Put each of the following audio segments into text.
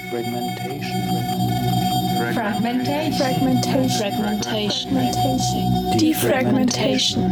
Defragmentation.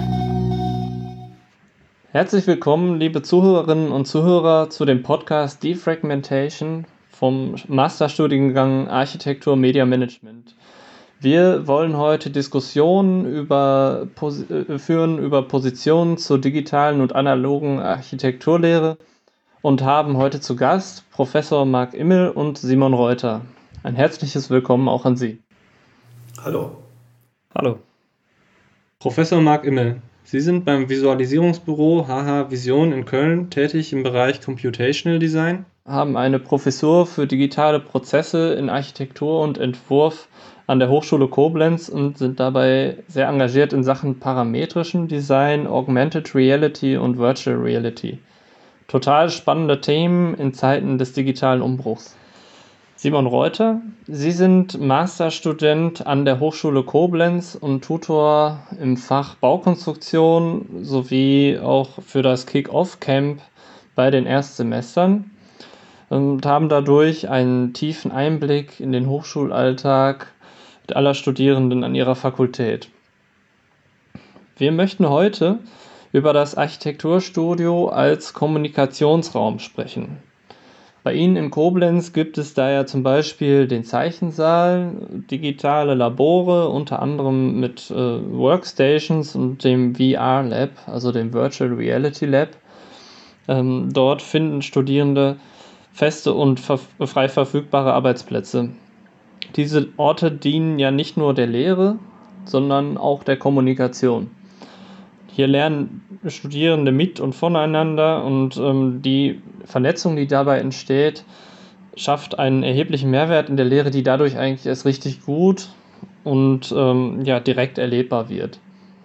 Herzlich willkommen, liebe Zuhörerinnen und Zuhörer, zu dem Podcast Defragmentation vom Masterstudiengang Architektur Media Management. Wir wollen heute Diskussionen führen über Positionen zur digitalen und analogen Architekturlehre und haben heute zu Gast Professor Marc Immel und Simon Reuter. Ein herzliches Willkommen auch an Sie. Hallo. Hallo. Professor Marc Immel, Sie sind beim Visualisierungsbüro HH Vision in Köln tätig im Bereich Computational Design, haben eine Professur für digitale Prozesse in Architektur und Entwurf an der Hochschule Koblenz und sind dabei sehr engagiert in Sachen parametrischen Design, Augmented Reality und Virtual Reality. Total spannende Themen in Zeiten des digitalen Umbruchs. Simon Reuter, Sie sind Masterstudent an der Hochschule Koblenz und Tutor im Fach Baukonstruktion sowie auch für das Kick-Off-Camp bei den Erstsemestern und haben dadurch einen tiefen Einblick in den Hochschulalltag aller Studierenden an ihrer Fakultät. Wir möchten heute über das Architekturstudio als Kommunikationsraum sprechen. Bei Ihnen in Koblenz gibt es da ja zum Beispiel den Zeichensaal, digitale Labore, unter anderem mit Workstations und dem VR-Lab, also dem Virtual Reality Lab. Dort finden Studierende feste und frei verfügbare Arbeitsplätze. Diese Orte dienen ja nicht nur der Lehre, sondern auch der Kommunikation. Hier lernen Studierende mit und voneinander und die Vernetzung, die dabei entsteht, schafft einen erheblichen Mehrwert in der Lehre, die dadurch eigentlich erst richtig gut und direkt erlebbar wird.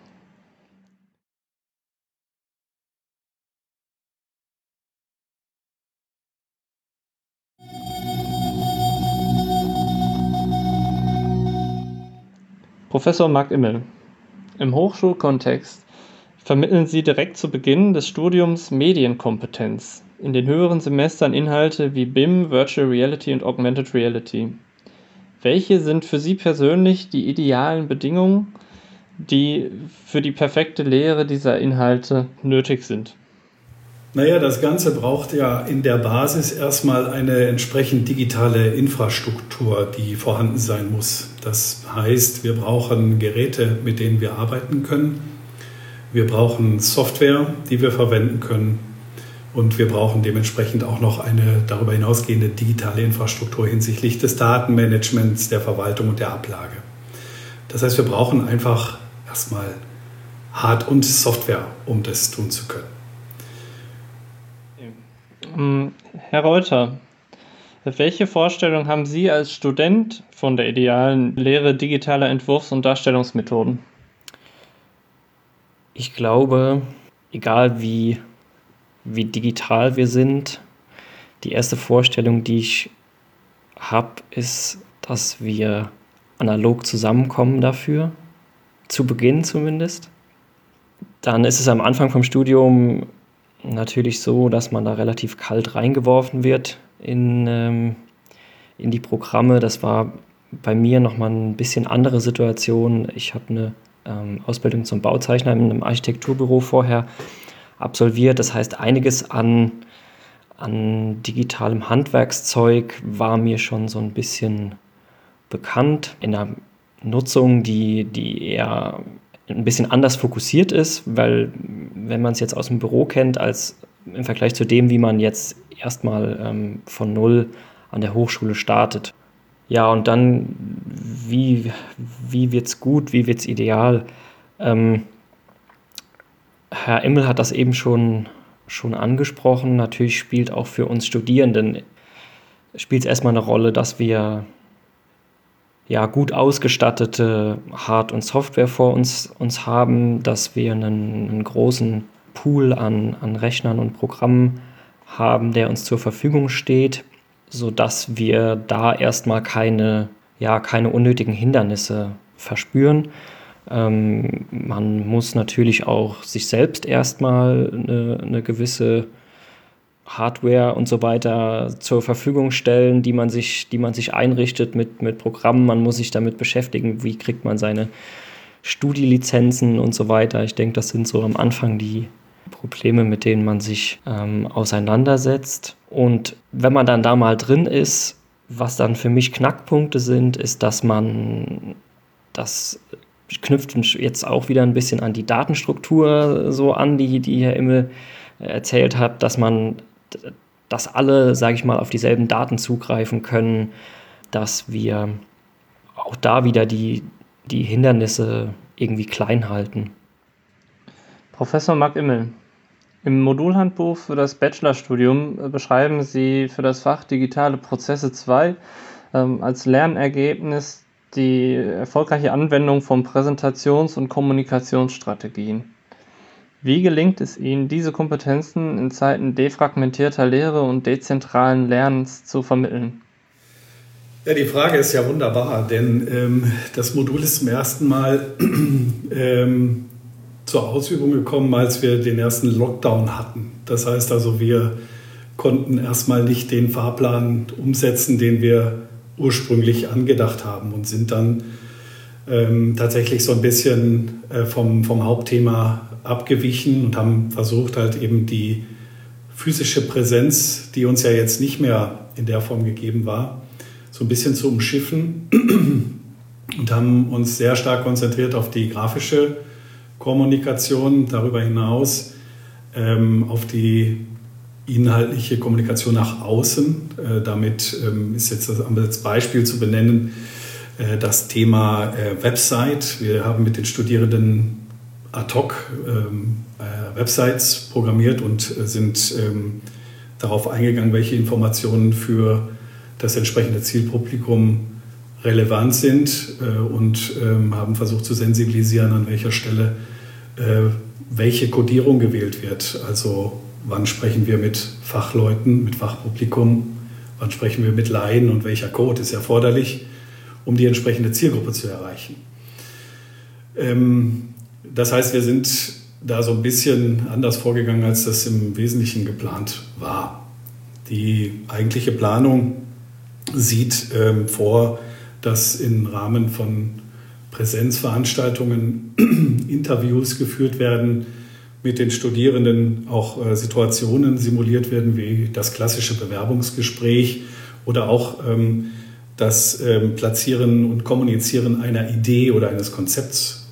Professor Marc Immel, im Hochschulkontext vermitteln Sie direkt zu Beginn des Studiums Medienkompetenz, in den höheren Semestern Inhalte wie BIM, Virtual Reality und Augmented Reality. Welche sind für Sie persönlich die idealen Bedingungen, die für die perfekte Lehre dieser Inhalte nötig sind? Naja, das Ganze braucht ja in der Basis erstmal eine entsprechend digitale Infrastruktur, die vorhanden sein muss. Das heißt, wir brauchen Geräte, mit denen wir arbeiten können. Wir brauchen Software, die wir verwenden können. Und wir brauchen dementsprechend auch noch eine darüber hinausgehende digitale Infrastruktur hinsichtlich des Datenmanagements, der Verwaltung und der Ablage. Das heißt, wir brauchen einfach erstmal Hard- und Software, um das tun zu können. Herr Reuter, welche Vorstellung haben Sie als Student von der idealen Lehre digitaler Entwurfs- und Darstellungsmethoden? Ich glaube, egal wie digital wir sind, die erste Vorstellung, die ich habe, ist, dass wir analog zusammenkommen dafür, zu Beginn zumindest. Dann ist es am Anfang vom Studium natürlich so, dass man da relativ kalt reingeworfen wird in die Programme. Das war bei mir nochmal ein bisschen andere Situation. Ich habe eine Ausbildung zum Bauzeichner in einem Architekturbüro vorher absolviert. Das heißt, einiges an digitalem Handwerkszeug war mir schon so ein bisschen bekannt. In einer Nutzung, die eher ein bisschen anders fokussiert ist, weil wenn man es jetzt aus dem Büro kennt, als im Vergleich zu dem, wie man jetzt erstmal von Null an der Hochschule startet. Ja, und dann, wie wird's gut, wie wird's ideal? Herr Immel hat das eben schon angesprochen. Natürlich spielt auch für uns Studierenden spielt es erstmal eine Rolle, dass wir gut ausgestattete Hard- und Software vor uns haben, dass wir einen großen Pool an Rechnern und Programmen haben, der uns zur Verfügung steht, sodass wir da erstmal keine unnötigen Hindernisse verspüren. Man muss natürlich auch sich selbst erstmal eine gewisse Hardware und so weiter zur Verfügung stellen, die man sich einrichtet mit Programmen. Man muss sich damit beschäftigen, wie kriegt man seine Studielizenzen und so weiter. Ich denke, das sind so am Anfang die Probleme, mit denen man sich auseinandersetzt. Und wenn man dann da mal drin ist, was dann für mich Knackpunkte sind, ist, dass man das knüpft jetzt auch wieder ein bisschen an die Datenstruktur so an, die Herr Immel erzählt hat, dass alle, sage ich mal, auf dieselben Daten zugreifen können, dass wir auch da wieder die Hindernisse irgendwie klein halten. Professor Marc Immel, im Modulhandbuch für das Bachelorstudium beschreiben Sie für das Fach Digitale Prozesse 2 als Lernergebnis die erfolgreiche Anwendung von Präsentations- und Kommunikationsstrategien. Wie gelingt es Ihnen, diese Kompetenzen in Zeiten defragmentierter Lehre und dezentralen Lernens zu vermitteln? Ja, die Frage ist ja wunderbar, denn das Modul ist zum ersten Mal zur Ausübung gekommen, als wir den ersten Lockdown hatten. Das heißt also, wir konnten erstmal nicht den Fahrplan umsetzen, den wir ursprünglich angedacht haben und sind dann tatsächlich so ein bisschen vom Hauptthema abgewichen und haben versucht, halt eben die physische Präsenz, die uns ja jetzt nicht mehr in der Form gegeben war, so ein bisschen zu umschiffen und haben uns sehr stark konzentriert auf die grafische Kommunikation, darüber hinaus auf die inhaltliche Kommunikation nach außen. Damit ist jetzt als Beispiel zu benennen das Thema Website. Wir haben mit den Studierenden ad hoc Websites programmiert und sind darauf eingegangen, welche Informationen für das entsprechende Zielpublikum relevant sind und haben versucht zu sensibilisieren, an welcher Stelle welche Codierung gewählt wird. Also wann sprechen wir mit Fachleuten, mit Fachpublikum, wann sprechen wir mit Laien und welcher Code ist erforderlich, um die entsprechende Zielgruppe zu erreichen. Das heißt, wir sind da so ein bisschen anders vorgegangen, als das im Wesentlichen geplant war. Die eigentliche Planung sieht vor, dass im Rahmen von Präsenzveranstaltungen Interviews geführt werden, mit den Studierenden auch Situationen simuliert werden, wie das klassische Bewerbungsgespräch oder auch das Platzieren und Kommunizieren einer Idee oder eines Konzepts.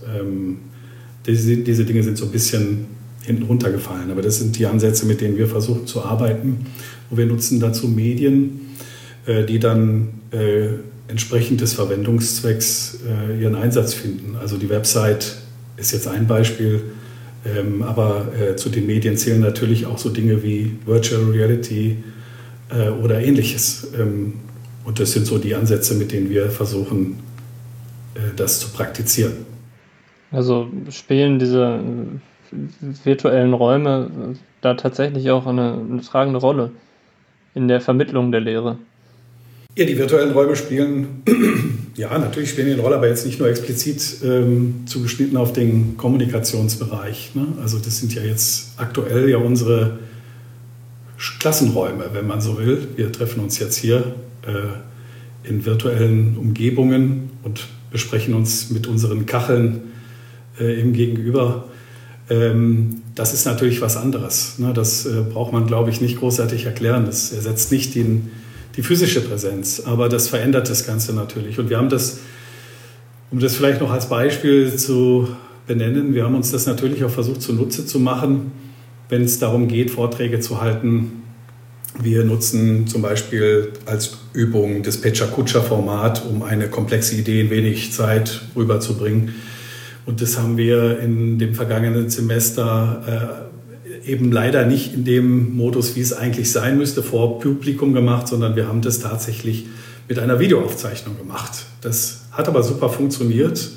Diese Dinge sind so ein bisschen hinten runtergefallen, aber das sind die Ansätze, mit denen wir versuchen zu arbeiten. Und wir nutzen dazu Medien, die dann entsprechend des Verwendungszwecks ihren Einsatz finden. Also die Website ist jetzt ein Beispiel, aber zu den Medien zählen natürlich auch so Dinge wie Virtual Reality oder Ähnliches. Und das sind so die Ansätze, mit denen wir versuchen, das zu praktizieren. Also spielen diese virtuellen Räume da tatsächlich auch eine tragende Rolle in der Vermittlung der Lehre? Ja, die virtuellen Räume spielen, ja, natürlich spielen die eine Rolle, aber jetzt nicht nur explizit zugeschnitten auf den Kommunikationsbereich. Ne? Also das sind ja jetzt aktuell ja unsere Klassenräume, wenn man so will. Wir treffen uns jetzt hier in virtuellen Umgebungen und besprechen uns mit unseren Kacheln im Gegenüber. Das ist natürlich was anderes. Ne? Das braucht man, glaube ich, nicht großartig erklären. Das ersetzt nicht die physische Präsenz, aber das verändert das Ganze natürlich. Und wir haben das, um das vielleicht noch als Beispiel zu benennen, wir haben uns das natürlich auch versucht zunutze zu machen, wenn es darum geht, Vorträge zu halten. Wir nutzen zum Beispiel als Übung das Pecha-Kutscher-Format, um eine komplexe Idee in wenig Zeit rüberzubringen. Und das haben wir in dem vergangenen Semester eben leider nicht in dem Modus, wie es eigentlich sein müsste, vor Publikum gemacht, sondern wir haben das tatsächlich mit einer Videoaufzeichnung gemacht. Das hat aber super funktioniert,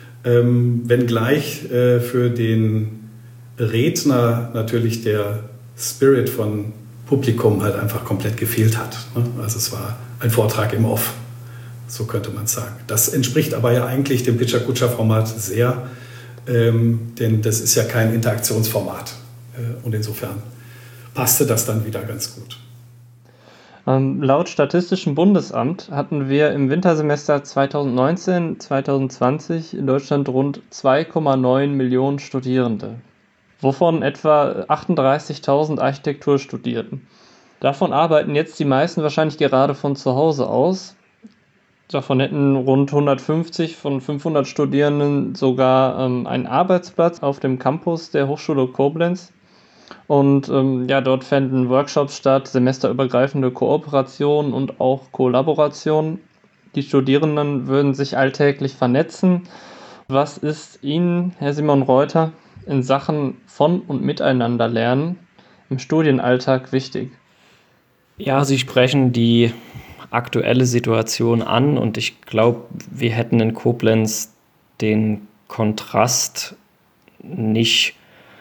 wenngleich für den Redner natürlich der Spirit von Publikum halt einfach komplett gefehlt hat. Also es war ein Vortrag im Off, so könnte man sagen. Das entspricht aber ja eigentlich dem Pecha-Kutscher-Format sehr, denn das ist ja kein Interaktionsformat. Und insofern passte das dann wieder ganz gut. Laut Statistischem Bundesamt hatten wir im Wintersemester 2019/2020 in Deutschland rund 2,9 Millionen Studierende, wovon etwa 38.000 Architektur studierten. Davon arbeiten jetzt die meisten wahrscheinlich gerade von zu Hause aus. Davon hätten rund 150 von 500 Studierenden sogar einen Arbeitsplatz auf dem Campus der Hochschule Koblenz. Und dort fänden Workshops statt, semesterübergreifende Kooperationen und auch Kollaborationen. Die Studierenden würden sich alltäglich vernetzen. Was ist Ihnen, Herr Simon Reuter, in Sachen von und miteinander lernen im Studienalltag wichtig? Ja, Sie sprechen die aktuelle Situation an und ich glaube, wir hätten in Koblenz den Kontrast nicht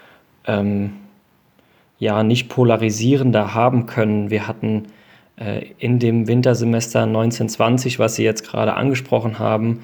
polarisierender haben können. Wir hatten in dem Wintersemester 1920, was Sie jetzt gerade angesprochen haben,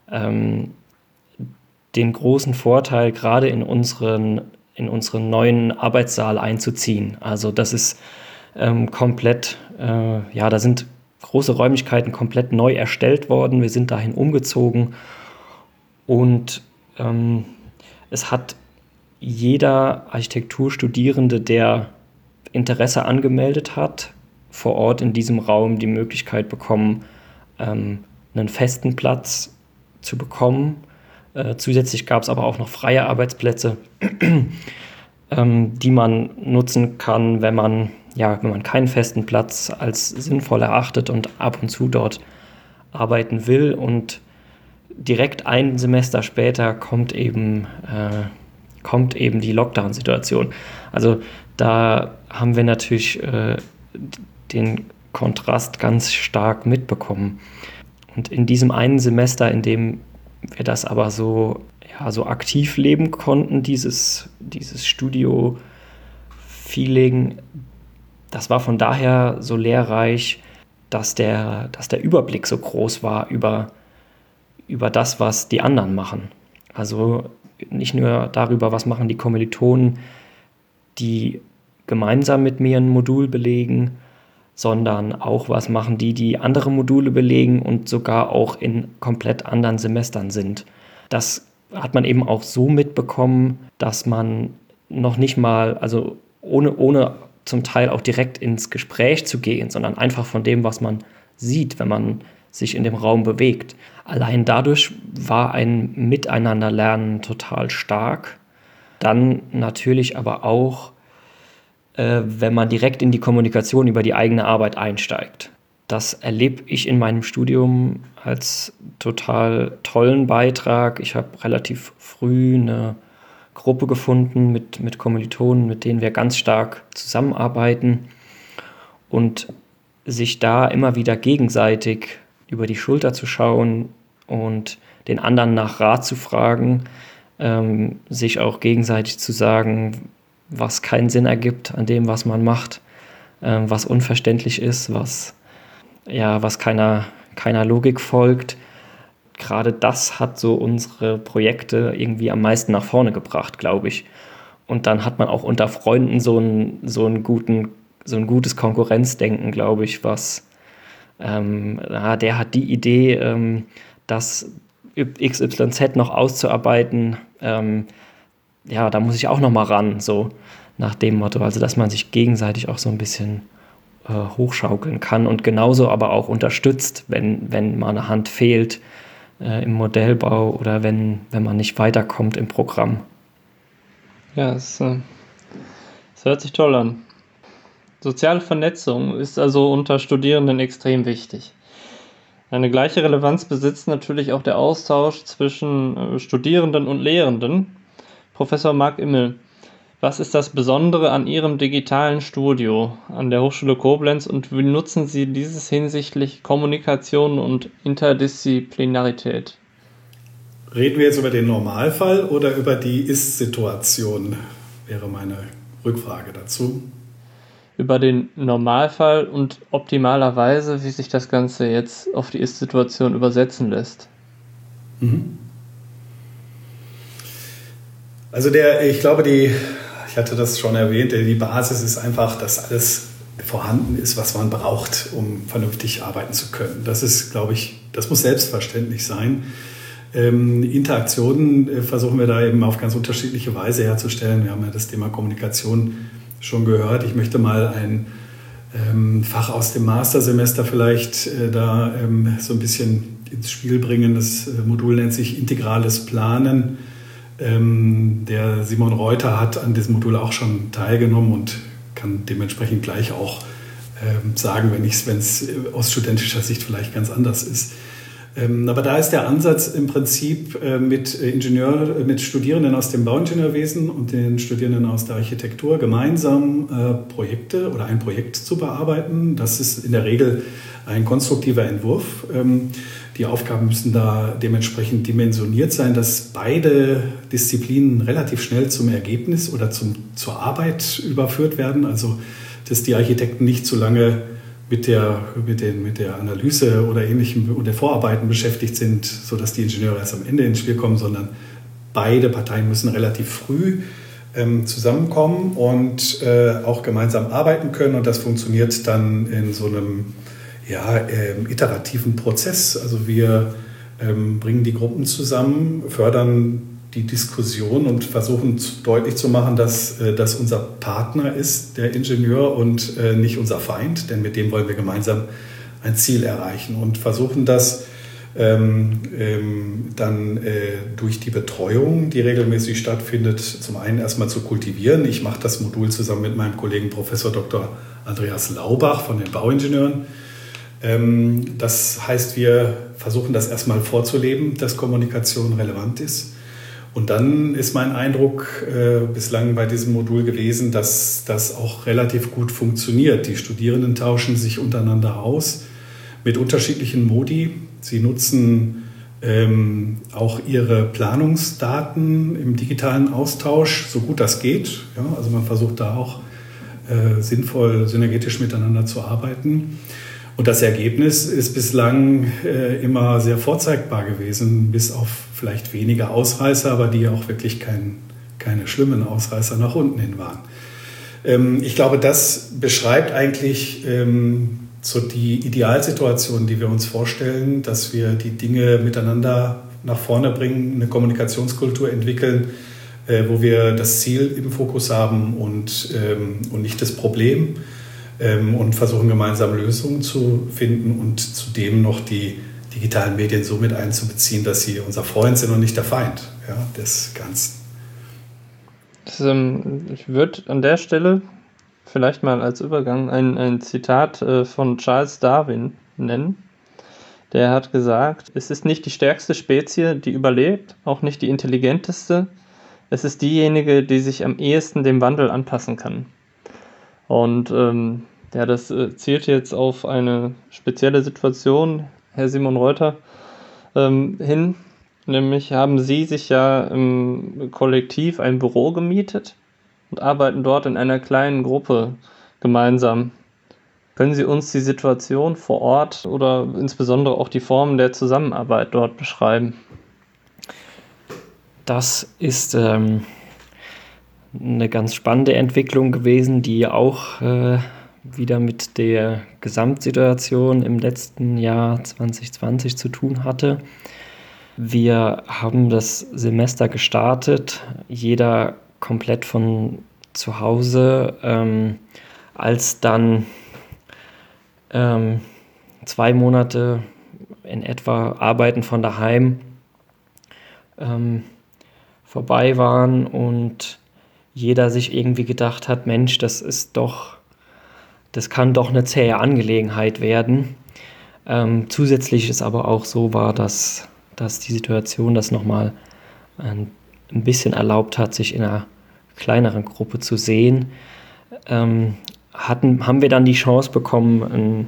den großen Vorteil, gerade in unseren neuen Arbeitssaal einzuziehen. Also das ist komplett, da sind große Räumlichkeiten komplett neu erstellt worden. Wir sind dahin umgezogen und es hat jeder Architekturstudierende, der Interesse angemeldet hat, vor Ort in diesem Raum die Möglichkeit bekommen, einen festen Platz zu bekommen. Zusätzlich gab es aber auch noch freie Arbeitsplätze, die man nutzen kann, wenn man keinen festen Platz als sinnvoll erachtet und ab und zu dort arbeiten will. Und direkt ein Semester später kommt eben die Lockdown-Situation. Also da haben wir natürlich den Kontrast ganz stark mitbekommen. Und in diesem einen Semester, in dem wir das aber so aktiv leben konnten, dieses Studio-Feeling, das war von daher so lehrreich, dass der Überblick so groß war über das, was die anderen machen. Also nicht nur darüber, was machen die Kommilitonen, die gemeinsam mit mir ein Modul belegen, sondern auch, was machen die andere Module belegen und sogar auch in komplett anderen Semestern sind. Das hat man eben auch so mitbekommen, dass man noch nicht mal, also ohne zum Teil auch direkt ins Gespräch zu gehen, sondern einfach von dem, was man sieht, wenn man sich in dem Raum bewegt. Allein dadurch war ein Miteinanderlernen total stark. Dann natürlich aber auch, wenn man direkt in die Kommunikation über die eigene Arbeit einsteigt. Das erlebe ich in meinem Studium als total tollen Beitrag. Ich habe relativ früh eine Gruppe gefunden mit Kommilitonen, mit denen wir ganz stark zusammenarbeiten und sich da immer wieder gegenseitig über die Schulter zu schauen und den anderen nach Rat zu fragen, sich auch gegenseitig zu sagen, was keinen Sinn ergibt an dem, was man macht, was unverständlich ist, was keiner Logik folgt. Gerade das hat so unsere Projekte irgendwie am meisten nach vorne gebracht, glaube ich. Und dann hat man auch unter Freunden so ein gutes Konkurrenzdenken, glaube ich, was der hat die Idee, das XYZ noch auszuarbeiten, da muss ich auch noch mal ran, so nach dem Motto, also dass man sich gegenseitig auch so ein bisschen hochschaukeln kann und genauso aber auch unterstützt, wenn mal eine Hand fehlt im Modellbau oder wenn man nicht weiterkommt im Programm. Ja, es hört sich toll an. Soziale Vernetzung ist also unter Studierenden extrem wichtig. Eine gleiche Relevanz besitzt natürlich auch der Austausch zwischen Studierenden und Lehrenden. Professor Marc Immel, was ist das Besondere an Ihrem digitalen Studio an der Hochschule Koblenz und wie nutzen Sie dieses hinsichtlich Kommunikation und Interdisziplinarität? Reden wir jetzt über den Normalfall oder über die Ist-Situation, wäre meine Rückfrage dazu. Über den Normalfall und optimalerweise, wie sich das Ganze jetzt auf die Ist-Situation übersetzen lässt. Also ich glaube, ich hatte das schon erwähnt, die Basis ist einfach, dass alles vorhanden ist, was man braucht, um vernünftig arbeiten zu können. Das ist, glaube ich, das muss selbstverständlich sein. Interaktionen versuchen wir da eben auf ganz unterschiedliche Weise herzustellen. Wir haben ja das Thema Kommunikation schon gehört. Ich möchte mal ein Fach aus dem Mastersemester vielleicht da so ein bisschen ins Spiel bringen. Das Modul nennt sich Integrales Planen. Der Simon Reuter hat an diesem Modul auch schon teilgenommen und kann dementsprechend gleich auch sagen, wenn es aus studentischer Sicht vielleicht ganz anders ist. Aber da ist der Ansatz im Prinzip mit Studierenden aus dem Bauingenieurwesen und den Studierenden aus der Architektur gemeinsam Projekte oder ein Projekt zu bearbeiten. Das ist in der Regel ein konstruktiver Entwurf. Die Aufgaben müssen da dementsprechend dimensioniert sein, dass beide Disziplinen relativ schnell zum Ergebnis oder zur Arbeit überführt werden. Also dass die Architekten nicht zu lange mit der Analyse oder ähnlichem oder Vorarbeiten beschäftigt sind, sodass die Ingenieure erst am Ende ins Spiel kommen, sondern beide Parteien müssen relativ früh zusammenkommen und auch gemeinsam arbeiten können. Und das funktioniert dann in so einem iterativen Prozess. Also wir bringen die Gruppen zusammen, fördern die Diskussion und versuchen deutlich zu machen, dass das unser Partner ist, der Ingenieur, und nicht unser Feind, denn mit dem wollen wir gemeinsam ein Ziel erreichen und versuchen das dann durch die Betreuung, die regelmäßig stattfindet, zum einen erstmal zu kultivieren. Ich mache das Modul zusammen mit meinem Kollegen Professor Dr. Andreas Laubach von den Bauingenieuren. Das heißt, wir versuchen das erstmal vorzuleben, dass Kommunikation relevant ist. Und dann ist mein Eindruck bislang bei diesem Modul gewesen, dass das auch relativ gut funktioniert. Die Studierenden tauschen sich untereinander aus mit unterschiedlichen Modi. Sie nutzen auch ihre Planungsdaten im digitalen Austausch, so gut das geht. Ja, also man versucht da auch sinnvoll, synergetisch miteinander zu arbeiten. Und das Ergebnis ist bislang immer sehr vorzeigbar gewesen, bis auf vielleicht wenige Ausreißer, aber die auch wirklich keine schlimmen Ausreißer nach unten hin waren. Ich glaube, das beschreibt eigentlich so die Idealsituation, die wir uns vorstellen, dass wir die Dinge miteinander nach vorne bringen, eine Kommunikationskultur entwickeln, wo wir das Ziel im Fokus haben und nicht das Problem. Und versuchen gemeinsam Lösungen zu finden und zudem noch die digitalen Medien so mit einzubeziehen, dass sie unser Freund sind und nicht der Feind des Ganzen. Ich würde an der Stelle vielleicht mal als Übergang ein Zitat von Charles Darwin nennen. Der hat gesagt, es ist nicht die stärkste Spezie, die überlebt, auch nicht die intelligenteste. Es ist diejenige, die sich am ehesten dem Wandel anpassen kann. Und das zielt jetzt auf eine spezielle Situation, Herr Simon Reuter, hin. Nämlich haben Sie sich ja im Kollektiv ein Büro gemietet und arbeiten dort in einer kleinen Gruppe gemeinsam. Können Sie uns die Situation vor Ort oder insbesondere auch die Formen der Zusammenarbeit dort beschreiben? Das ist eine ganz spannende Entwicklung gewesen, die auch wieder mit der Gesamtsituation im letzten Jahr 2020 zu tun hatte. Wir haben das Semester gestartet, jeder komplett von zu Hause, als dann 2 Monate in etwa Arbeiten von daheim vorbei waren und jeder sich irgendwie gedacht hat, Mensch, das kann doch eine zähe Angelegenheit werden. Zusätzlich ist aber auch so war, dass die Situation das nochmal ein bisschen erlaubt hat, sich in einer kleineren Gruppe zu sehen. Haben wir dann die Chance bekommen,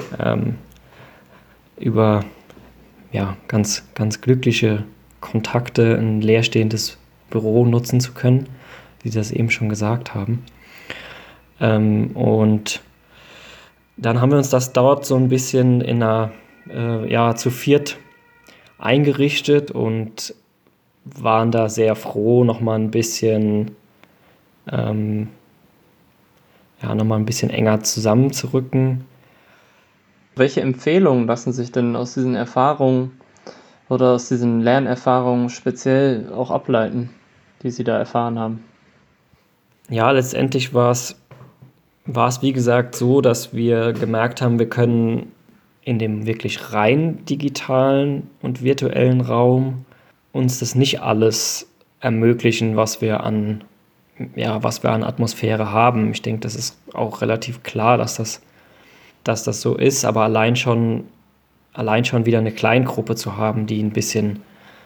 über ganz, ganz glückliche Kontakte ein leerstehendes Büro nutzen zu können, wie Sie das eben schon gesagt haben. Und dann haben wir uns das dort so ein bisschen in einer zu viert eingerichtet und waren da sehr froh, nochmal ein bisschen nochmal ein bisschen enger zusammenzurücken. Welche Empfehlungen lassen sich denn aus diesen Erfahrungen oder aus diesen Lernerfahrungen speziell auch ableiten, die Sie da erfahren haben? Ja, letztendlich war es wie gesagt so, dass wir gemerkt haben, wir können in dem wirklich rein digitalen und virtuellen Raum uns das nicht alles ermöglichen, was wir an Atmosphäre haben. Ich denke, das ist auch relativ klar, dass das so ist, aber allein schon wieder eine Kleingruppe zu haben, die ein bisschen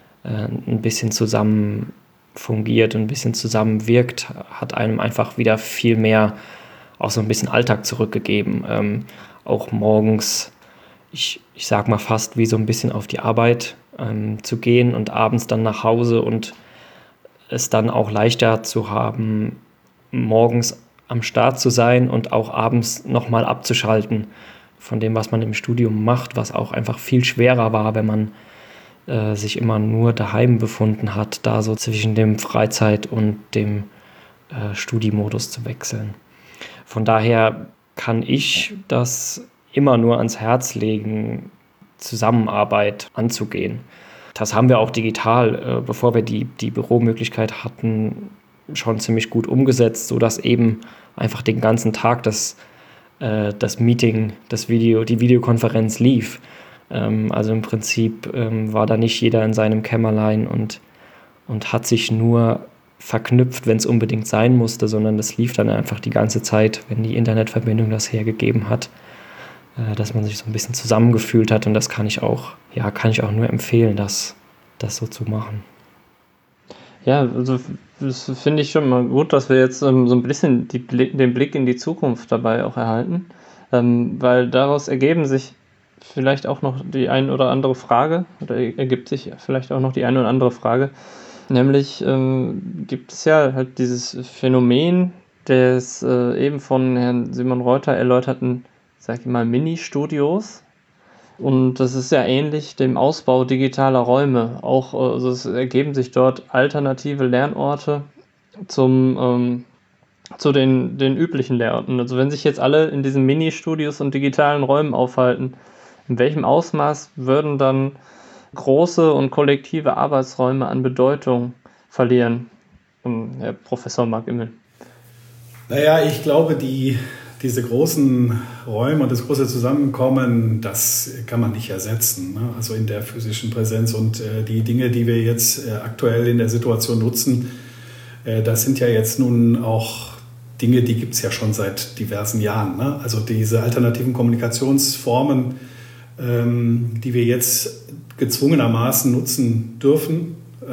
zusammen fungiert und ein bisschen zusammen wirkt, hat einem einfach wieder viel mehr auch so ein bisschen Alltag zurückgegeben. Auch morgens, ich sag mal fast wie so ein bisschen auf die Arbeit zu gehen und abends dann nach Hause und es dann auch leichter zu haben, morgens am Start zu sein und auch abends nochmal abzuschalten von dem, was man im Studium macht, was auch einfach viel schwerer war, wenn man sich immer nur daheim befunden hat, da so zwischen dem Freizeit- und dem Studiemodus zu wechseln. Von daher kann ich das immer nur ans Herz legen, Zusammenarbeit anzugehen. Das haben wir auch digital, bevor wir die Büromöglichkeit hatten, schon ziemlich gut umgesetzt, sodass eben einfach den ganzen Tag das Meeting, die Videokonferenz lief. Also im Prinzip war da nicht jeder in seinem Kämmerlein und hat sich nur verknüpft, wenn es unbedingt sein musste, sondern das lief dann einfach die ganze Zeit, wenn die Internetverbindung das hergegeben hat, dass man sich so ein bisschen zusammengefühlt hat, und das kann ich auch nur empfehlen, das so zu machen. Ja, also das finde ich schon mal gut, dass wir jetzt so ein bisschen den Blick in die Zukunft dabei auch erhalten, weil daraus ergeben sich vielleicht auch noch die ein oder andere Frage, oder ergibt sich vielleicht auch noch die eine oder andere Frage, nämlich gibt es ja halt dieses Phänomen des eben von Herrn Simon Reuter erläuterten, sag ich mal, Mini-Studios. Und das ist ja ähnlich dem Ausbau digitaler Räume. Auch also es ergeben sich dort alternative Lernorte zu den üblichen Lernorten. Also wenn sich jetzt alle in diesen Mini-Studios und digitalen Räumen aufhalten, in welchem Ausmaß würden dann große und kollektive Arbeitsräume an Bedeutung verlieren, Herr Professor Marc Immel? Naja, ich glaube, diese großen Räume und das große Zusammenkommen, das kann man nicht ersetzen, ne? Also in der physischen Präsenz. Und die Dinge, die wir jetzt aktuell in der Situation nutzen, das sind ja jetzt nun auch Dinge, die gibt es ja schon seit diversen Jahren, ne? Also diese alternativen Kommunikationsformen, die wir jetzt gezwungenermaßen nutzen dürfen,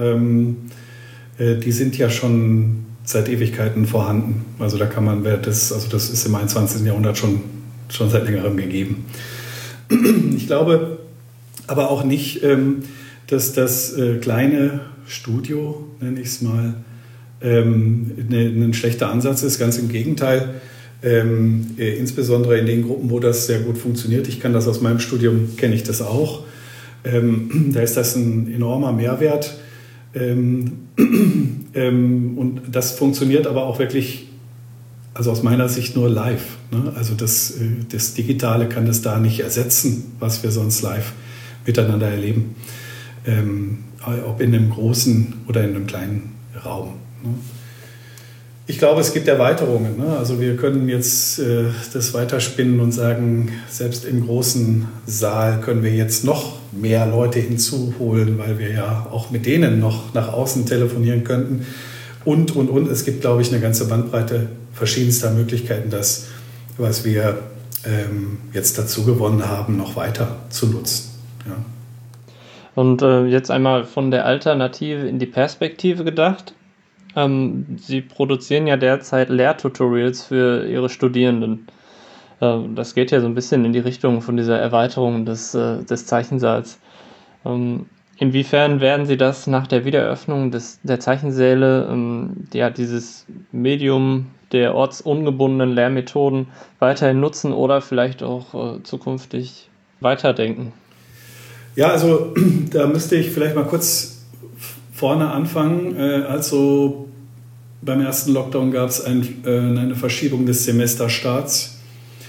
die sind ja schon seit Ewigkeiten vorhanden. Also da kann man, das ist im 21. Jahrhundert schon seit längerem gegeben. Ich glaube aber auch nicht, dass das kleine Studio, nenne ich es mal, ein schlechter Ansatz ist. Ganz im Gegenteil. Insbesondere in den Gruppen, wo das sehr gut funktioniert. Ich kann das aus meinem Studium, kenne ich das auch. Da ist das ein enormer Mehrwert. Und das funktioniert aber auch wirklich, also aus meiner Sicht nur live, ne? Also das Digitale kann das da nicht ersetzen, was wir sonst live miteinander erleben. Ob in einem großen oder in einem kleinen Raum. Ne? Ich glaube, es gibt Erweiterungen, ne? Also wir können jetzt das weiterspinnen und sagen, selbst im großen Saal können wir jetzt noch mehr Leute hinzuholen, weil wir ja auch mit denen noch nach außen telefonieren könnten. Und. Es gibt, glaube ich, eine ganze Bandbreite verschiedenster Möglichkeiten, das, was wir jetzt dazu gewonnen haben, noch weiter zu nutzen. Ja. Und jetzt einmal von der Alternative in die Perspektive gedacht. Sie produzieren ja derzeit Lehrtutorials für Ihre Studierenden. Das geht ja so ein bisschen in die Richtung von dieser Erweiterung des Zeichensaals. Inwiefern werden Sie das nach der Wiedereröffnung der Zeichensäle, dieses Medium der ortsungebundenen Lehrmethoden weiterhin nutzen oder vielleicht auch zukünftig weiterdenken? Ja, also da müsste ich vielleicht mal kurz vorne anfangen. Also beim ersten Lockdown gab es eine Verschiebung des Semesterstarts.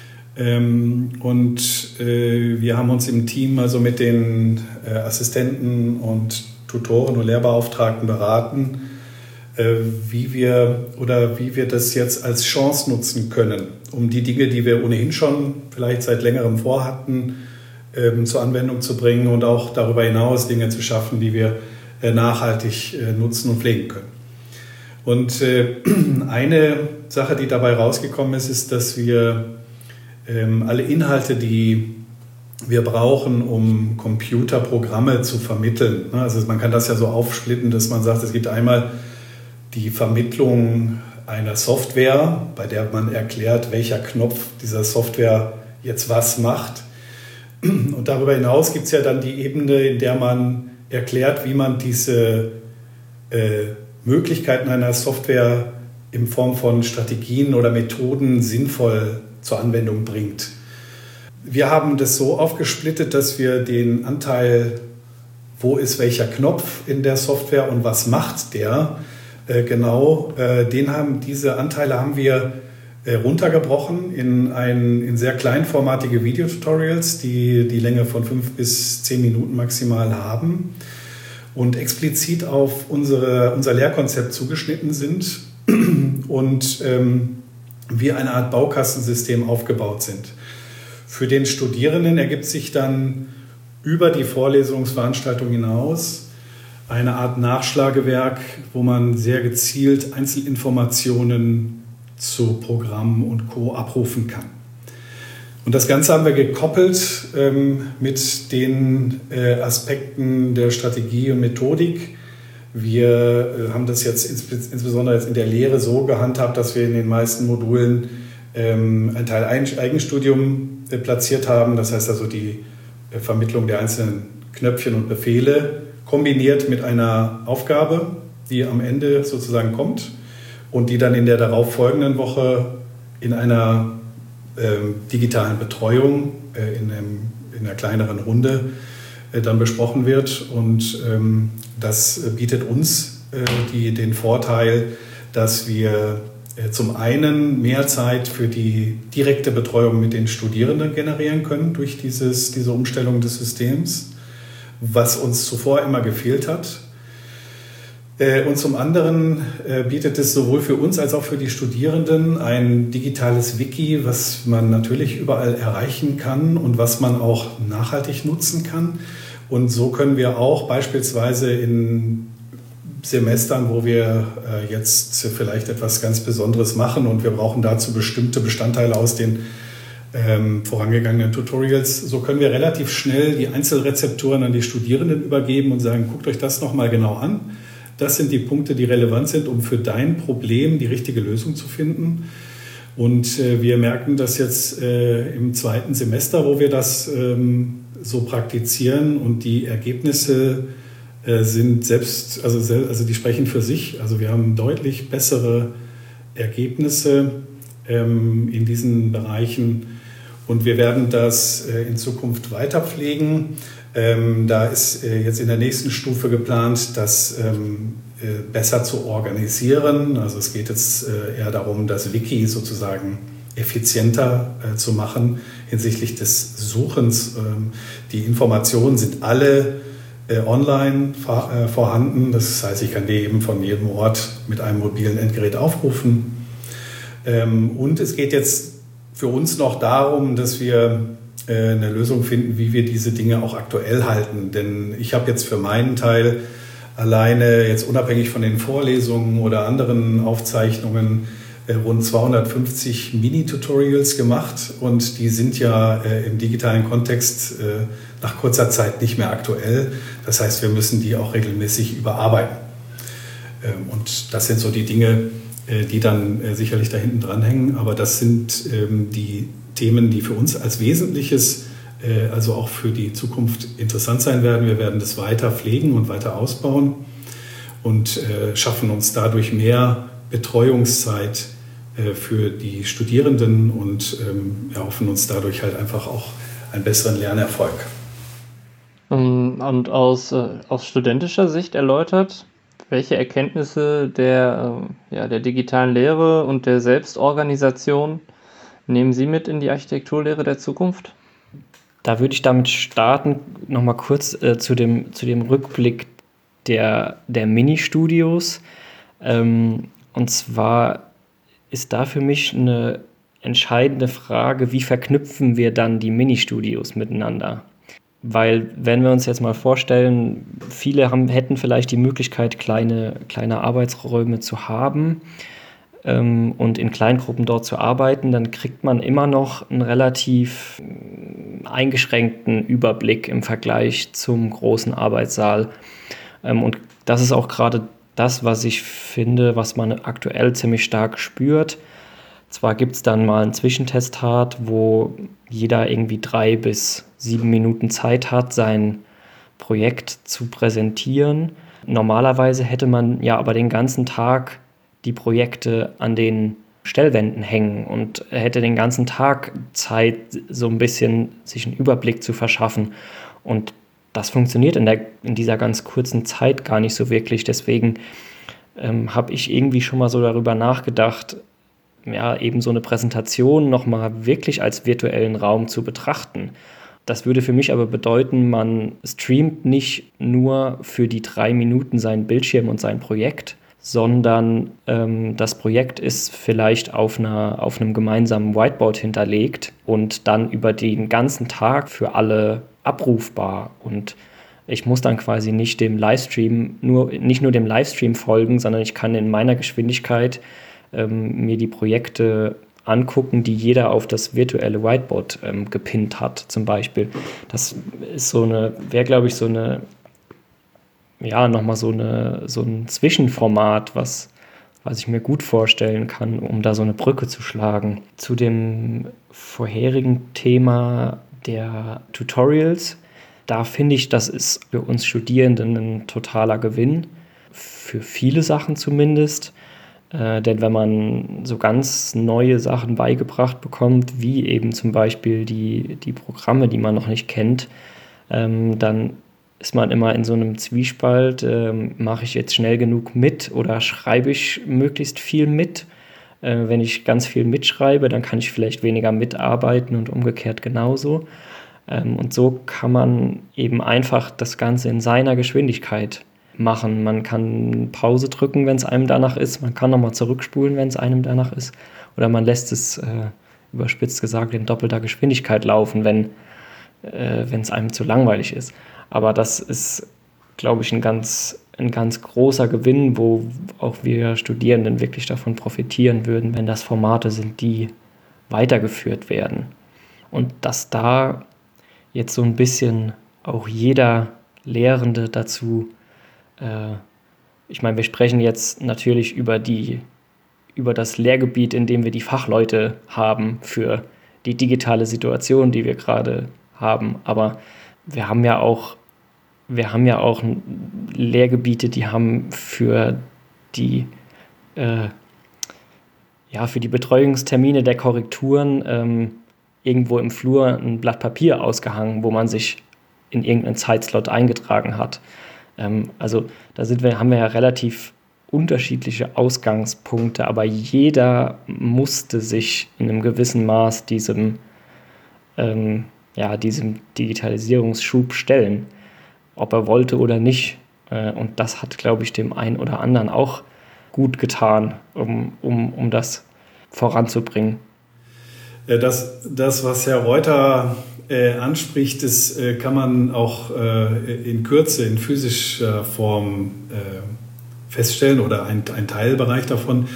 Wir haben uns im Team also mit den Assistenten und Tutoren und Lehrbeauftragten beraten, wie wir das jetzt als Chance nutzen können, um die Dinge, die wir ohnehin schon vielleicht seit längerem vorhatten, zur Anwendung zu bringen und auch darüber hinaus Dinge zu schaffen, die wir nachhaltig nutzen und pflegen können. Und eine Sache, die dabei rausgekommen ist, ist, dass wir alle Inhalte, die wir brauchen, um Computerprogramme zu vermitteln. Also man kann das ja so aufsplitten, dass man sagt, es gibt einmal die Vermittlung einer Software, bei der man erklärt, welcher Knopf dieser Software jetzt was macht. Und darüber hinaus gibt es ja dann die Ebene, in der man erklärt, wie man diese Möglichkeiten einer Software in Form von Strategien oder Methoden sinnvoll zur Anwendung bringt. Wir haben das so aufgesplittet, dass wir den Anteil, wo ist welcher Knopf in der Software und was macht der, diese Anteile haben wir runtergebrochen in sehr kleinformatige Videotutorials, die die Länge von 5 bis 10 Minuten maximal haben und explizit auf unser Lehrkonzept zugeschnitten sind und wie eine Art Baukastensystem aufgebaut sind. Für den Studierenden ergibt sich dann über die Vorlesungsveranstaltung hinaus eine Art Nachschlagewerk, wo man sehr gezielt Einzelinformationen zu Programmen und Co. abrufen kann. Und das Ganze haben wir gekoppelt mit den Aspekten der Strategie und Methodik. Wir haben das jetzt insbesondere jetzt in der Lehre so gehandhabt, dass wir in den meisten Modulen ein Teil Eigenstudium platziert haben. Das heißt also die Vermittlung der einzelnen Knöpfchen und Befehle kombiniert mit einer Aufgabe, die am Ende sozusagen kommt und die dann in der darauffolgenden Woche in einer digitalen Betreuung in einer kleineren Runde dann besprochen wird. Und das bietet uns den Vorteil, dass wir zum einen mehr Zeit für die direkte Betreuung mit den Studierenden generieren können durch diese Umstellung des Systems, was uns zuvor immer gefehlt hat. Und zum anderen bietet es sowohl für uns als auch für die Studierenden ein digitales Wiki, was man natürlich überall erreichen kann und was man auch nachhaltig nutzen kann. Und so können wir auch beispielsweise in Semestern, wo wir jetzt vielleicht etwas ganz Besonderes machen und wir brauchen dazu bestimmte Bestandteile aus den vorangegangenen Tutorials, so können wir relativ schnell die Einzelrezepturen an die Studierenden übergeben und sagen, guckt euch das nochmal genau an. Das sind die Punkte, die relevant sind, um für dein Problem die richtige Lösung zu finden. Und wir merken das jetzt im zweiten Semester, wo wir das so praktizieren und die Ergebnisse sind die sprechen für sich. Also wir haben deutlich bessere Ergebnisse in diesen Bereichen und wir werden das in Zukunft weiter pflegen. Da ist jetzt in der nächsten Stufe geplant, das besser zu organisieren. Also es geht jetzt eher darum, das Wiki sozusagen effizienter zu machen hinsichtlich des Suchens. Die Informationen sind alle online vorhanden. Das heißt, ich kann die eben von jedem Ort mit einem mobilen Endgerät aufrufen. Und es geht jetzt für uns noch darum, dass wir eine Lösung finden, wie wir diese Dinge auch aktuell halten. Denn ich habe jetzt für meinen Teil alleine, jetzt unabhängig von den Vorlesungen oder anderen Aufzeichnungen, rund 250 Mini-Tutorials gemacht und die sind ja im digitalen Kontext nach kurzer Zeit nicht mehr aktuell. Das heißt, wir müssen die auch regelmäßig überarbeiten. Und das sind so die Dinge, die dann sicherlich da hinten dranhängen. Aber das sind die Themen, die für uns als Wesentliches, also auch für die Zukunft interessant sein werden. Wir werden das weiter pflegen und weiter ausbauen und schaffen uns dadurch mehr Betreuungszeit für die Studierenden und erhoffen uns dadurch halt einfach auch einen besseren Lernerfolg. Und aus studentischer Sicht erläutert, Welche Erkenntnisse der digitalen Lehre und der Selbstorganisation nehmen Sie mit in die Architekturlehre der Zukunft? Da würde ich damit starten, nochmal kurz zu dem Rückblick der Ministudios. Und zwar ist da für mich eine entscheidende Frage, wie verknüpfen wir dann die Ministudios miteinander? Weil, wenn wir uns jetzt mal vorstellen, viele hätten vielleicht die Möglichkeit, kleine Arbeitsräume zu haben und in Kleingruppen dort zu arbeiten, dann kriegt man immer noch einen relativ eingeschränkten Überblick im Vergleich zum großen Arbeitssaal. Und das ist auch gerade das, was ich finde, was man aktuell ziemlich stark spürt. Zwar gibt es dann mal einen Zwischentestat, wo jeder irgendwie 3 bis 7 Minuten Zeit hat, sein Projekt zu präsentieren. Normalerweise hätte man ja aber den ganzen Tag die Projekte an den Stellwänden hängen und hätte den ganzen Tag Zeit, so ein bisschen sich einen Überblick zu verschaffen. Und das funktioniert in dieser ganz kurzen Zeit gar nicht so wirklich. Deswegen habe ich irgendwie schon mal so darüber nachgedacht, ja, eben so eine Präsentation nochmal wirklich als virtuellen Raum zu betrachten. Das würde für mich aber bedeuten, man streamt nicht nur für die 3 Minuten seinen Bildschirm und sein Projekt, sondern das Projekt ist vielleicht auf einem gemeinsamen Whiteboard hinterlegt und dann über den ganzen Tag für alle abrufbar. Und ich muss dann quasi nicht nur dem Livestream folgen, sondern ich kann in meiner Geschwindigkeit mir die Projekte angucken, die jeder auf das virtuelle Whiteboard gepinnt hat, zum Beispiel. Das ist wäre, glaube ich, nochmal so ein Zwischenformat, was ich mir gut vorstellen kann, um da so eine Brücke zu schlagen. Zu dem vorherigen Thema der Tutorials, da finde ich, das ist für uns Studierenden ein totaler Gewinn, für viele Sachen zumindest. Denn wenn man so ganz neue Sachen beigebracht bekommt, wie eben zum Beispiel die Programme, die man noch nicht kennt, dann ist man immer in so einem Zwiespalt, mache ich jetzt schnell genug mit oder schreibe ich möglichst viel mit? Wenn ich ganz viel mitschreibe, dann kann ich vielleicht weniger mitarbeiten und umgekehrt genauso. Und so kann man eben einfach das Ganze in seiner Geschwindigkeit machen. Man kann Pause drücken, wenn es einem danach ist. Man kann nochmal zurückspulen, wenn es einem danach ist. Oder man lässt es, überspitzt gesagt, in doppelter Geschwindigkeit laufen, wenn es einem zu langweilig ist. Aber das ist, glaube ich, ein ganz großer Gewinn, wo auch wir Studierenden wirklich davon profitieren würden, wenn das Formate sind, die weitergeführt werden. Und dass da jetzt so ein bisschen auch jeder Lehrende dazu, ich meine, wir sprechen jetzt natürlich über das Lehrgebiet, in dem wir die Fachleute haben für die digitale Situation, die wir gerade haben. Aber wir haben ja auch Lehrgebiete, die haben für die Betreuungstermine der Korrekturen irgendwo im Flur ein Blatt Papier ausgehangen, wo man sich in irgendeinen Zeitslot eingetragen hat. Also da haben wir ja relativ unterschiedliche Ausgangspunkte, aber jeder musste sich in einem gewissen Maß diesem Digitalisierungsschub stellen, ob er wollte oder nicht. Und das hat, glaube ich, dem einen oder anderen auch gut getan, um das voranzubringen. Das, was Herr Reuter anspricht, das kann man auch in Kürze, in physischer Form feststellen oder ein Teilbereich davon.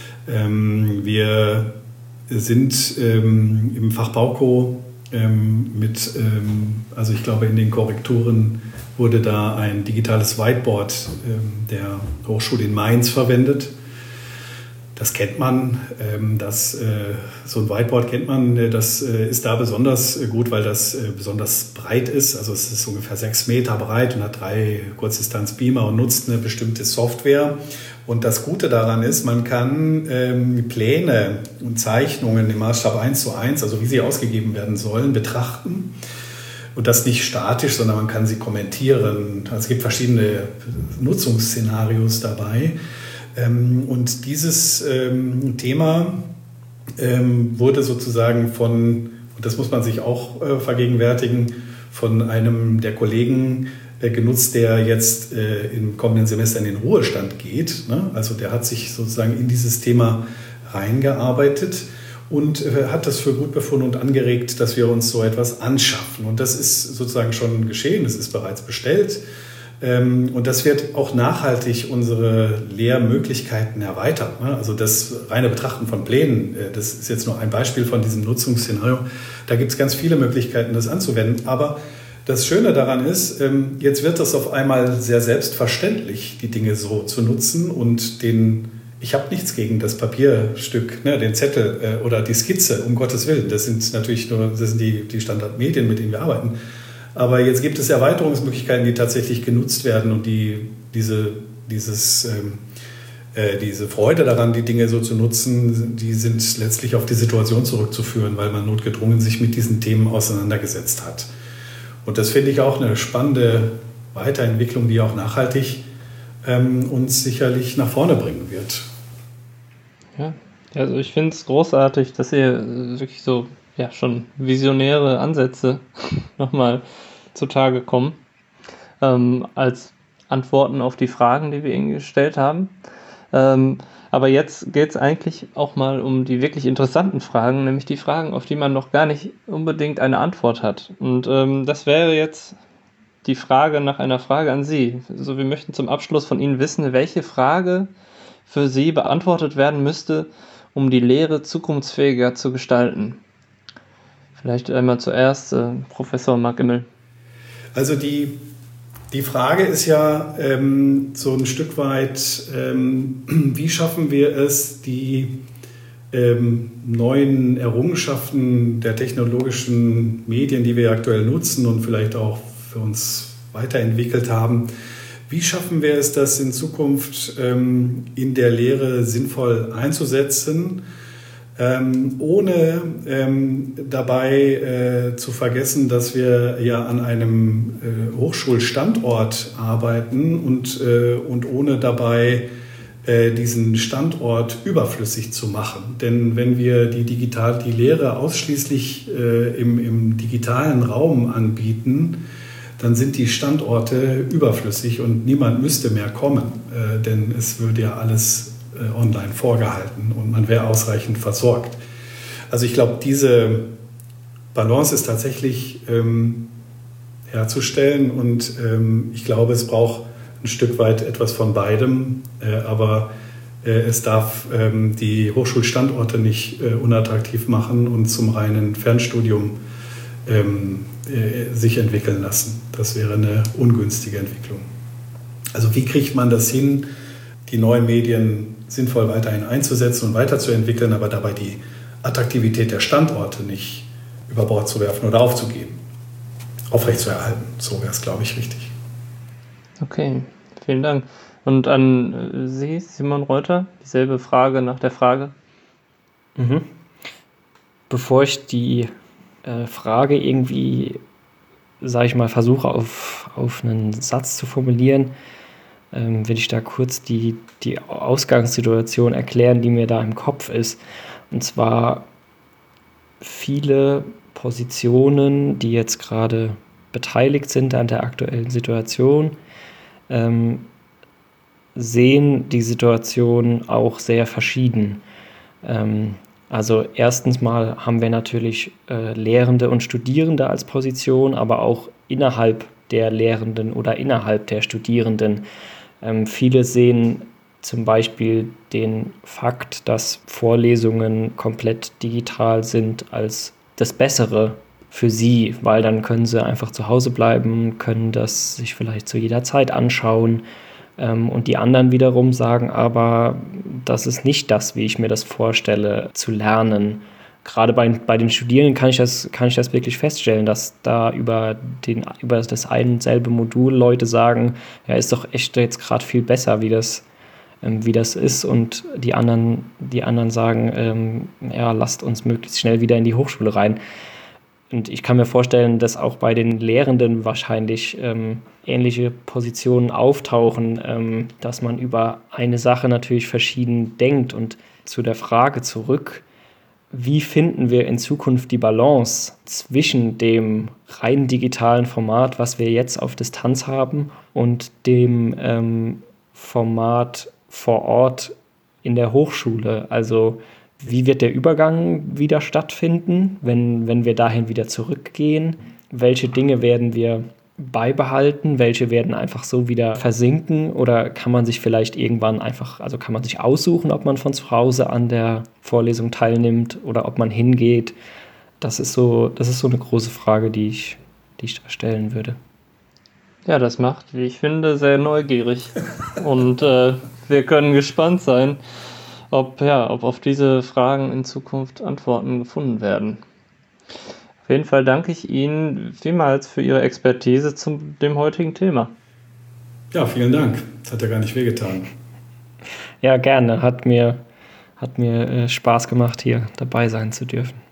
Wir sind im Fach Bauko also ich glaube, in den Korrekturen wurde da ein digitales Whiteboard der Hochschule in Mainz verwendet. Das kennt man, so ein Whiteboard kennt man, das ist da besonders gut, weil das besonders breit ist. Also es ist ungefähr 6 Meter breit und hat 3 Kurzdistanzbeamer und nutzt eine bestimmte Software. Und das Gute daran ist, man kann Pläne und Zeichnungen im Maßstab 1:1, also wie sie ausgegeben werden sollen, betrachten Und das nicht statisch, sondern man kann sie kommentieren. Es gibt verschiedene Nutzungsszenarios dabei. Und dieses Thema wurde sozusagen und das muss man sich auch vergegenwärtigen, von einem der Kollegen genutzt, der jetzt im kommenden Semester in den Ruhestand geht. Also der hat sich sozusagen in dieses Thema reingearbeitet und hat das für gut befunden und angeregt, dass wir uns so etwas anschaffen. Und das ist sozusagen schon geschehen, das ist bereits bestellt. Und das wird auch nachhaltig unsere Lehrmöglichkeiten erweitern. Also das reine Betrachten von Plänen, das ist jetzt nur ein Beispiel von diesem Nutzungsszenario. Da gibt es ganz viele Möglichkeiten, das anzuwenden. Aber das Schöne daran ist, jetzt wird das auf einmal sehr selbstverständlich, die Dinge so zu nutzen. Und ich habe nichts gegen das Papierstück, den Zettel oder die Skizze, um Gottes Willen. Das sind die Standardmedien, mit denen wir arbeiten. Aber jetzt gibt es Erweiterungsmöglichkeiten, die tatsächlich genutzt werden und diese Freude daran, die Dinge so zu nutzen, die sind letztlich auf die Situation zurückzuführen, weil man notgedrungen sich mit diesen Themen auseinandergesetzt hat. Und das finde ich auch eine spannende Weiterentwicklung, die auch nachhaltig uns sicherlich nach vorne bringen wird. Ja, also ich finde es großartig, dass ihr wirklich so schon visionäre Ansätze nochmal zutage kommen, als Antworten auf die Fragen, die wir Ihnen gestellt haben. Aber jetzt geht es eigentlich auch mal um die wirklich interessanten Fragen, nämlich die Fragen, auf die man noch gar nicht unbedingt eine Antwort hat. Und das wäre jetzt die Frage nach einer Frage an Sie. Also wir möchten zum Abschluss von Ihnen wissen, welche Frage für Sie beantwortet werden müsste, um die Lehre zukunftsfähiger zu gestalten. Vielleicht einmal zuerst Professor Marc Immel. Also die Frage ist ja so ein Stück weit, wie schaffen wir es, die neuen Errungenschaften der technologischen Medien, die wir aktuell nutzen und vielleicht auch für uns weiterentwickelt haben, wie schaffen wir es, das in Zukunft in der Lehre sinnvoll einzusetzen, ohne dabei zu vergessen, dass wir ja an einem Hochschulstandort arbeiten und ohne dabei diesen Standort überflüssig zu machen. Denn wenn wir die Lehre ausschließlich im digitalen Raum anbieten, dann sind die Standorte überflüssig und niemand müsste mehr kommen, denn es würde ja alles online vorgehalten und man wäre ausreichend versorgt. Also ich glaube, diese Balance ist tatsächlich herzustellen und ich glaube, es braucht ein Stück weit etwas von beidem, aber es darf die Hochschulstandorte nicht unattraktiv machen und zum reinen Fernstudium sich entwickeln lassen. Das wäre eine ungünstige Entwicklung. Also wie kriegt man das hin, die neuen Medien sinnvoll weiterhin einzusetzen und weiterzuentwickeln, aber dabei die Attraktivität der Standorte nicht über Bord zu werfen oder aufzugeben, aufrechtzuerhalten. So wäre es, glaube ich, richtig. Okay, vielen Dank. Und an Sie, Simon Reuter, dieselbe Frage nach der Frage. Bevor ich die Frage irgendwie, sage ich mal, versuche auf einen Satz zu formulieren, will ich da kurz die Ausgangssituation erklären, die mir da im Kopf ist. Und zwar viele Positionen, die jetzt gerade beteiligt sind an der aktuellen Situation, sehen die Situation auch sehr verschieden. Also erstens mal haben wir natürlich Lehrende und Studierende als Position, aber auch innerhalb der Lehrenden oder innerhalb der Studierenden. Viele sehen zum Beispiel den Fakt, dass Vorlesungen komplett digital sind, als das Bessere für sie, weil dann können sie einfach zu Hause bleiben, können das sich vielleicht zu jeder Zeit anschauen. Und die anderen wiederum sagen aber, das ist nicht das, wie ich mir das vorstelle, zu lernen. Gerade bei den Studierenden kann ich das wirklich feststellen, dass da über das ein und selbe Modul Leute sagen, ja, ist doch echt jetzt gerade viel besser, wie das ist. Und die anderen sagen, ja, lasst uns möglichst schnell wieder in die Hochschule rein. Und ich kann mir vorstellen, dass auch bei den Lehrenden wahrscheinlich ähnliche Positionen auftauchen, dass man über eine Sache natürlich verschieden denkt. Und zu der Frage zurück, wie finden wir in Zukunft die Balance zwischen dem rein digitalen Format, was wir jetzt auf Distanz haben, und dem Format vor Ort in der Hochschule? Also wie wird der Übergang wieder stattfinden, wenn wir dahin wieder zurückgehen? Welche Dinge werden wir beibehalten? Welche werden einfach so wieder versinken? Oder kann man sich vielleicht irgendwann kann man sich aussuchen, ob man von zu Hause an der Vorlesung teilnimmt oder ob man hingeht? Das ist so eine große Frage, die ich da stellen würde. Ja, das macht, wie ich finde, sehr neugierig. Und wir können gespannt sein, ob auf diese Fragen in Zukunft Antworten gefunden werden. Auf jeden Fall danke ich Ihnen vielmals für Ihre Expertise zu dem heutigen Thema. Ja, vielen Dank. Das hat ja gar nicht wehgetan. Ja, gerne. Hat mir Spaß gemacht, hier dabei sein zu dürfen.